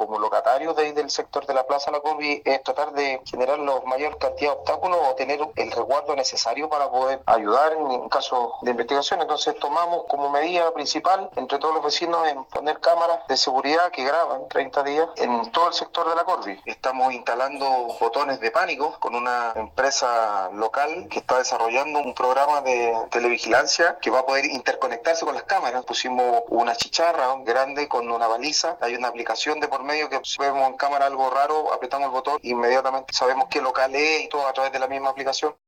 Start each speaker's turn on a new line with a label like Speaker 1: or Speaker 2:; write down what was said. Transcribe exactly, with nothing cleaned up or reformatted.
Speaker 1: como locatarios de ahí del sector de la Plaza La Corvi es tratar de generar la mayor cantidad de obstáculos o tener el resguardo necesario para poder ayudar en caso de investigación. Entonces tomamos como medida principal entre todos los vecinos en poner cámaras de seguridad que graban treinta días en todo el sector de La Corvi. Estamos instalando botones de pánico con una empresa local que está desarrollando un programa de televigilancia que va a poder interconectarse con las cámaras. Pusimos una chicharra grande con una baliza, hay una aplicación de por medio que si vemos en cámara algo raro, apretamos el botón, inmediatamente sabemos qué local es y todo a través de la misma aplicación.